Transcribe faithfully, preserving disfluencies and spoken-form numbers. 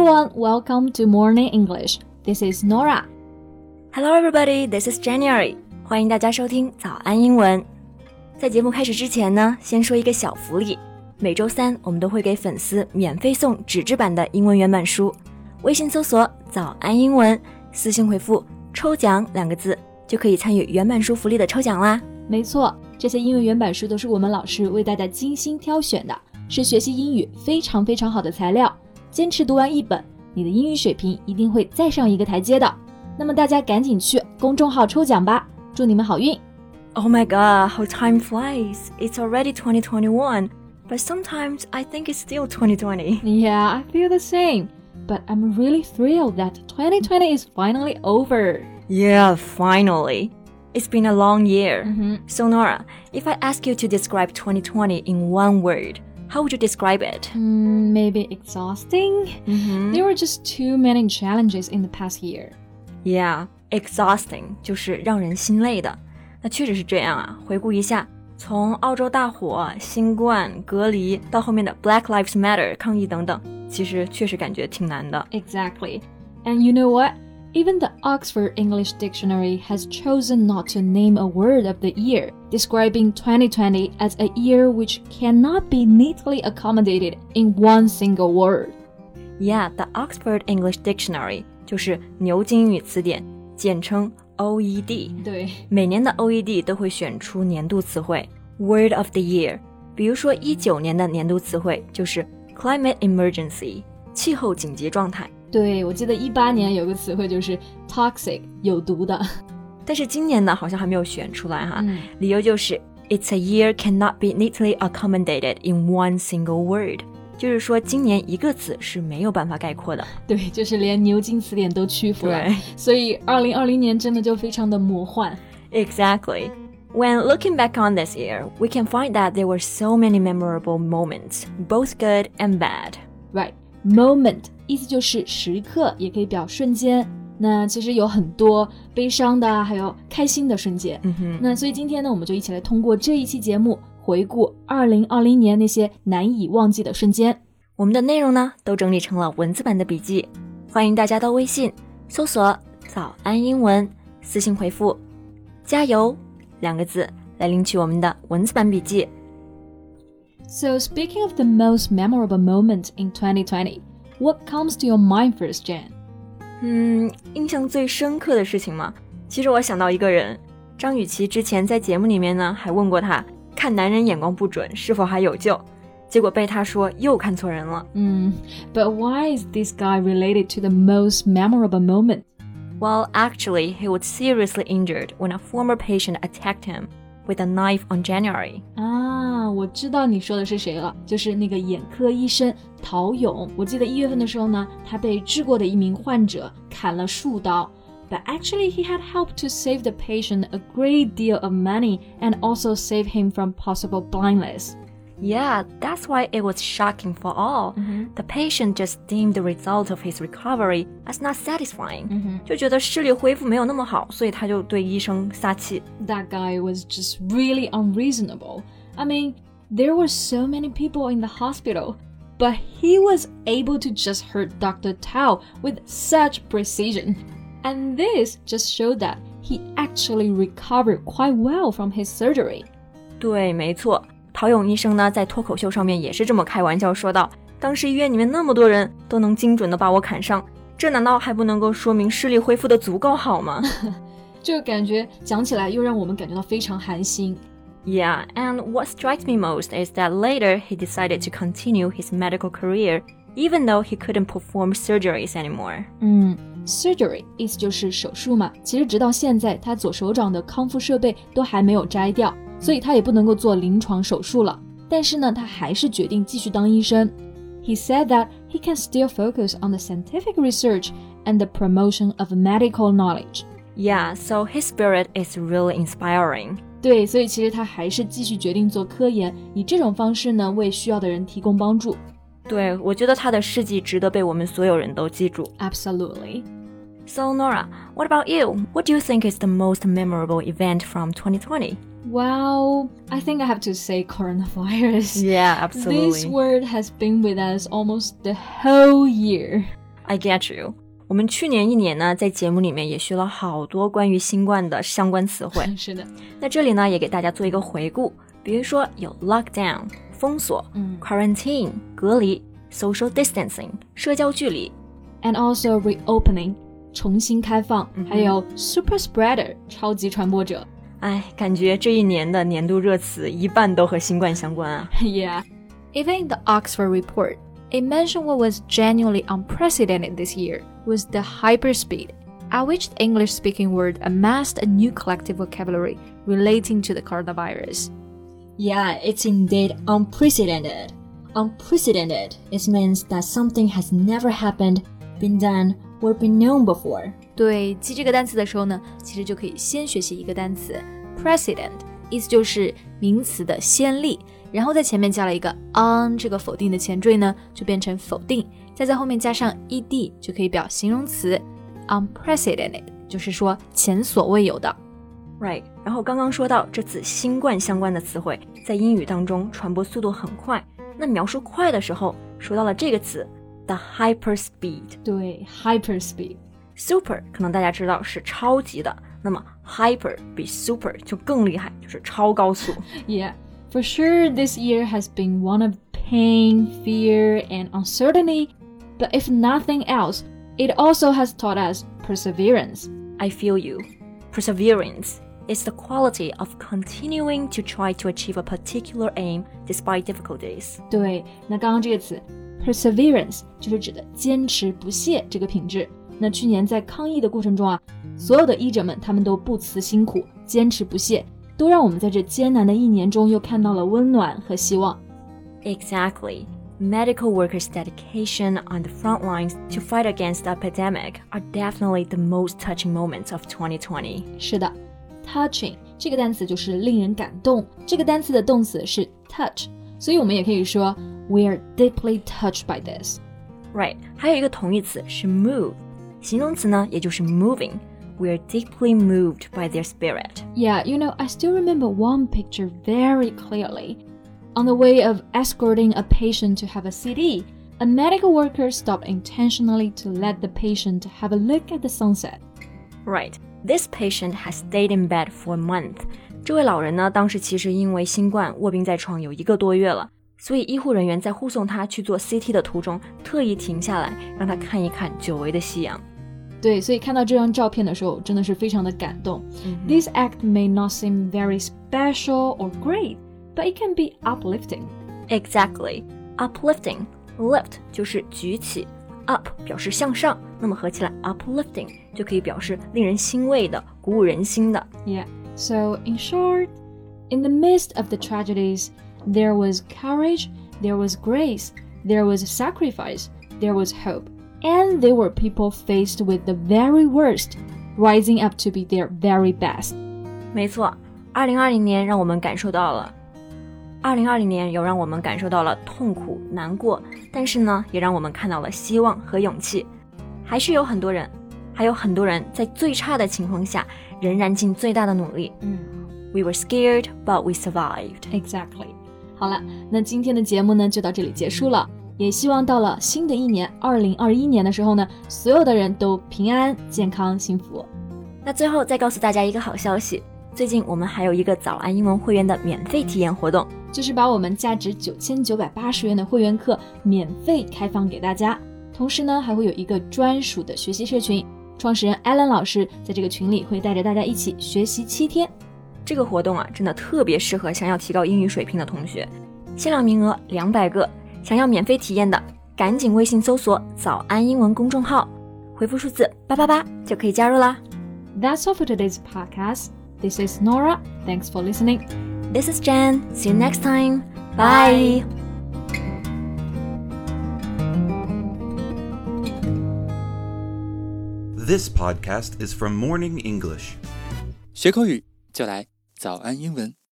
everyone, welcome to Morning English. This is Nora. Hello everybody, this is January. 欢迎大家收听早安英文。在节目开始之前呢，先说一个小福利。每周三我们都会给粉丝免费送纸质版的英文原版书。微信搜索早安英文，私信回复抽奖两个字，就可以参与原版书福利的抽奖啦。 没错，这些英文原版书都是我们老师为大家精心挑选的，是学习英语非常非常好的材料。坚持读完一本，你的英语水平一定会再上一个台阶的。那么大家赶紧去公众号抽奖吧，祝你们好运。 Oh my god, how time flies. It's already twenty twenty-one, but sometimes I think it's still twenty twenty. Yeah, I feel the same. But I'm really thrilled that twenty twenty is finally over. Yeah, finally. It's been a long year. Mm-hmm. So Nora, if I ask you to describe twenty twenty in one word, how would you describe it? Mm, maybe exhausting? Mm-hmm. There were just too many challenges in the past year. Yeah, exhausting 就是让人心累的。那确实是这样啊，回顾一下，从澳洲大火、新冠、隔离到后面的 Black Lives Matter 抗议等等，其实确实感觉挺难的。 Exactly. And you know what? Even the Oxford English Dictionary has chosen not to name a word of the year, describing twenty twenty as a year which cannot be neatly accommodated in one single word. Yeah, the Oxford English Dictionary 就是牛津英语词典，简称 O E D。 对， 每年的 O E D 都会选出年度词汇 Word of the Year。 比如说一九年的年度词汇就是 Climate Emergency， 气候紧急状态。 对，我记得一八年有个词汇就是 toxic， 有毒的。 但是今年呢好像还没有选出来哈、 嗯、 理由就是 It's a year cannot be neatly accommodated in one single word， 就是说今年一个词是没有办法概括的。 对，就是连牛津词典都屈服了。 对， 所以二零二零年真的就非常的魔幻。 Exactly. When looking back on this year, we can find that there were so many memorable moments, both good and bad. Right, moment 意思就是时刻，也可以表瞬间。那其实有很多悲伤的，还有开心的瞬间。 嗯哼。 那所以今天呢，我们就一起来通过这一期节目回顾二零二零年那些难以忘记的瞬间。 我们的内容呢，都整理成了文字版的笔记，欢迎大家到微信搜索早安英文，私信回复加油两个字来领取我们的文字版笔记。 So speaking of the most memorable moment in twenty twenty, what comes to your mind first, Jan? 嗯，印象最深刻的事情嘛，其实我想到一个人，张雨绮之前在节目里面呢，还问过他，看男人眼光不准是否还有救，结果被他说又看错人了。 Mm, but why is this guy related to the most memorable moment? Well, actually, he was seriously injured when a former patient attacked him with a knife on January. 啊，我知道你说的是谁了，就是那个眼科医生陶勇。我记得一月份的时候呢，他被治过的一名患者砍了数刀。But actually, he had helped to save the patient a great deal of money and also save him from possible blindness. Yeah, that's why it was shocking for all. Mm-hmm. The patient just deemed the result of his recovery as not satisfying. Mm-hmm. 就觉得视力恢复没有那么好，所以他就对医生撒气。 That guy was just really unreasonable. I mean, there were so many people in the hospital, but he was able to just hurt Doctor Tao with such precision. And this just showed that he actually recovered quite well from his surgery. 对，没错。陶勇医生呢，在脱口秀上面也是这么开玩笑说道，当时医院里面那么多人都能精准的把我砍伤，这难道还不能够说明视力恢复的足够好吗？ 这个感觉讲起来又让我们感觉到非常寒心。 Yeah, and what strikes me most is that later he decided to continue his medical career, even though he couldn't perform surgeries anymore. 嗯 surgery 意思就是手术嘛，其实直到现在他左手掌的康复设备都还没有摘掉，所以他也不能够做临床手术了。但是呢，他还是决定继续当医生。He said that he can still focus on the scientific research and the promotion of medical knowledge. Yeah, so his spirit is really inspiring. 对，所以其实他还是继续决定做科研，以这种方式呢，为需要的人提供帮助。 对，我觉得他的事迹值得被我们所有人都记住。 Absolutely. So Nora, what about you? What do you think is the most memorable event from twenty twenty? Well, I think I have to say coronavirus. Yeah, absolutely. This word has been with us almost the whole year. I get you。我们去年一年呢，在节目里面也学了好多关于新冠的相关词汇。 是的。 那这里呢，也给大家做一个回顾，比如说有 lockdown 封锁、 嗯、 quarantine 隔离、social distancing 社交距离 ，and also reopening 重新开放，嗯、还有 super spreader 超级传播者。 哎，感觉这一年的年度热词一半都和新冠相关啊。 Yeah, even in the Oxford report, it mentioned what was genuinely unprecedented this year was the hyperspeed, at which the English-speaking word amassed a new collective vocabulary relating to the coronavirus. Yeah, it's indeed unprecedented. Unprecedented, it means that something has never happened, been done, or been known before. 对，记这个单词的时候呢，其实就可以先学习一个单词 precedent， 意思就是名词的先例，然后在前面加了一个 on 这个否定的前缀呢，就变成否定，再在后面加上 ed 就可以表形容词 unprecedented， 就是说前所未有的。 Right， 然后刚刚说到这次新冠相关的词汇在英语当中传播速度很快，那描述快的时候说到了这个词 the hyperspeed。 对， hyperspeed。 Super 可能大家知道是超级的，那么 hyper 比 super 就更厉害，就是超高速。 Yeah, for sure this year has been one of pain, fear, and uncertainty, but if nothing else, it also has taught us perseverance. I feel you. Perseverance is the quality of continuing to try to achieve a particular aim despite difficulties. 对，那刚刚这个词 perseverance 就是指的坚持不懈这个品质。那去年在抗疫的过程中啊，所有的医者们他们都不辞辛苦，坚持不懈，都让我们在这艰难的一年中又看到了温暖和希望。 Exactly. Medical workers' dedication on the front lines to fight against the epidemic are definitely the most touching moments of twenty twenty. 是的， touching 这个单词就是令人感动，这个单词的动词是 touch， 所以我们也可以说 we are deeply touched by this. Right. 还有一个同义词是 move， 形容词呢也就是 moving. We are deeply moved by their spirit. Yeah, you know, I still remember one picture very clearly. On the way of escorting a patient to have a C T, a medical worker stopped intentionally to let the patient have a look at the sunset. Right. This patient has stayed in bed for a month. 这位老人呢，当时其实因为新冠卧病在床有一个多月了，所以医护人员在护送他去做 C T 的途中，特意停下来让他看一看久违的夕阳。 对，所以看到这张照片的时候，真的是非常的感动。Mm-hmm. This act may not seem very special or great, but it can be uplifting. Exactly. Uplifting. Lift 就是举起 ，up 表示向上，那么合起来 uplifting 就可以表示令人欣慰的、鼓舞人心的。 Yeah. So, in short, in the midst of the tragedies, there was courage, there was grace, there was sacrifice, there was hope.And there were people faced with the very worst, rising up to be their very best. 没错，二零二零年让我们感受到了，二零二零年有让我们感受到了痛苦、难过，但是呢，也让我们看到了希望和勇气。还是有很多人，还有很多人在最差的情况下，仍然尽最大的努力。 嗯 We were scared, but we survived. Exactly. 好了，那今天的节目呢，就到这里结束了。也希望到了新的一年二零二一年的时候呢，所有的人都平安、健康、幸福。 那最后再告诉大家一个好消息，最近我们还有一个早安英文会员的免费体验活动， 就是把我们价值九千九百八十元的会员课免费开放给大家，同时呢还会有一个专属的学习社群，创始人 Alan 老师在这个群里会带着大家一起学习七天。 这个活动啊，真的特别适合想要提高英语水平的同学，限量名额两百个。想要免费体验的，赶紧微信搜索早安英文公众号，回复数字八八八就可以加入啦。 That's all for today's podcast. This is Nora. Thanks for listening. This is Jen. See you next time. Bye. This podcast is from Morning English. 学口语就来早安英文。